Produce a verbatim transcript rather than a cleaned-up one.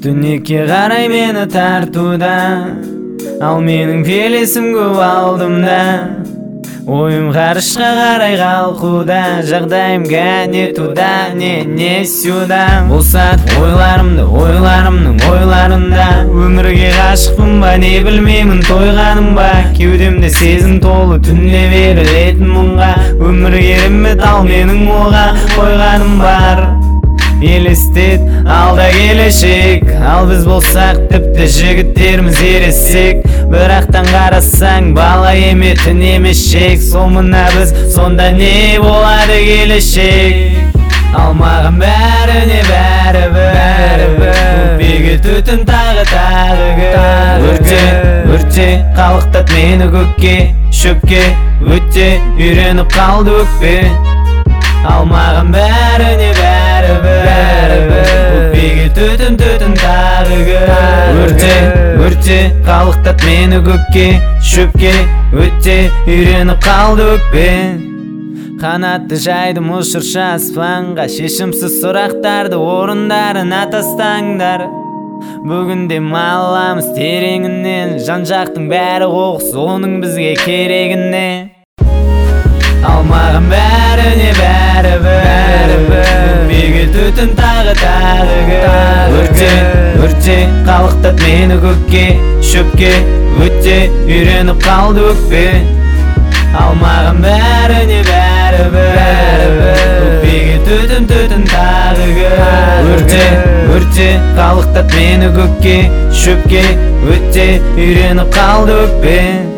Түнекке қарай мені тартуда, ал менің белесім көп алдымда. Ойым ғарышқа қарай қалқуда, жағдайым кәне туда, не не сюда. Бұл сәт ойларымды, ойларымның ойларында. Өмірге ғашықпын ба, не білмеймін тойғаным ба. Кеудемде сезім толы, түнде берілетін мұңға. Өмір керемет, ал менің оға қойғаным бар. Елестет алда келешек, ал біз болсақ тіпті жігіттеріміз ересек. Бірақтан қарасаң бала еметін емешек. Сол мына біз, сонда не болады келешек. Ал маған бәріне бәрібір, өкпеге түтін тағы тағы. Өрте, өрте, қалықтат мені көкке, шөпке өте үйреніп қалды өкпе. Ал маған бәріне бәрібір, өкпеге түтін түтін тағы. Өрте, өрте, қалықтат мені көкке, шөпке өте үйреніп қалды өкпе. Қанатты жайдым ұшыршы аспанға, шешімсіз сұрақтарды орындарына тастаңдар. Бүгінде маламыз тереңінен, жан-жақтың бәрі қоқыс, оның бізге керегіне. Ал маған бәріне бәрібір, өкпеге түтін тағы тағы. Өрте, өрте, қалықтат мені көкке, шөпке өте үйреніп қалды өкпе. Ал маған бәріне бәрібір, өкпеге түтін түтін тағы. Өрте, өрте, қалықтат мені көкке, шөпке өте үйреніп қалды өкпе.